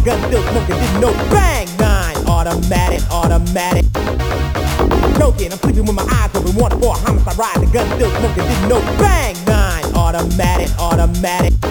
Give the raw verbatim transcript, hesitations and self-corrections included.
gun still smoking, didn't know. Bang, nine, automatic, automatic. Joking, I'm sleeping with my eyes open, wanted for a homicide ride. The gun still smoking, didn't know. Bang, nine, automatic, automatic.